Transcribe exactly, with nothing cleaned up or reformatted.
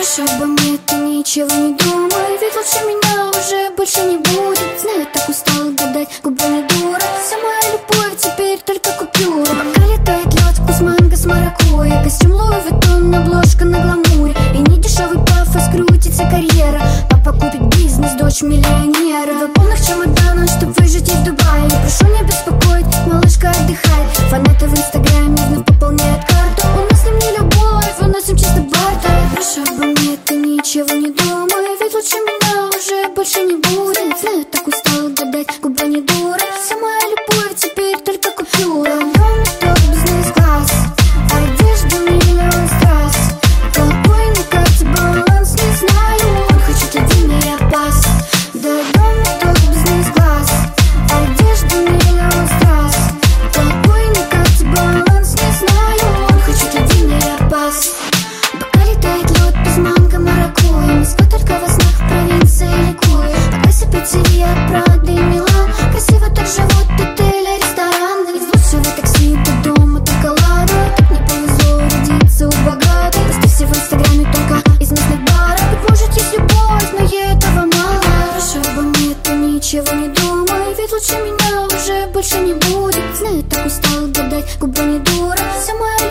Хорошо обо мне ты ничего не думай, ведь лучше меня уже больше не будет. Знаю, так устал гадать, губами дура. Вся моя любовь теперь только купюра. Пока летает лед, вкус манго с маракуйей, костюм Луи Vuitton, обложка на гламуре. И не дешевый пафос, крутится карьера. Папа купит бизнес, дочь миллионера. Два полных чемодана, чтоб выжить в Дубае. Прошу не беспокоить, малышка отдыхай. Фанаты в инстаграме вновь пополняют карту. У нас с ним не любовь, у нас им чисто бартер. Прошу обо мне ты ничего не думай, ведь лучше меня уже больше не будет. Знаю, так устал гадать, губа не дура. Вся моя любовь теперь только купюра. Дом, топ, бизнес-класс, одежда миллион страз. Какой на карте баланс, не знаю. Он хочет один, а я пас. Да, дом, топ, бизнес-класс, одежда миллион страз. Какой на карте баланс, не знаю. Он хочет один, а я пас. Пока летает лед без манго, маракуйя. Москва только во снах, провинция ликует. Пока сыпет сырья, Прада и Милан. Красиво так живут отели, рестораны. Из лучшего такси до дома только лада. Так мне повезло родиться у богатой. Постись в инстаграме только из местных баров. Быть может есть любовь, но ей этого мало. Хорошо обо мне ты ничего не думай, ведь лучше меня уже больше не будет. Знаю, так устал гадать, губа не дура. Вся моя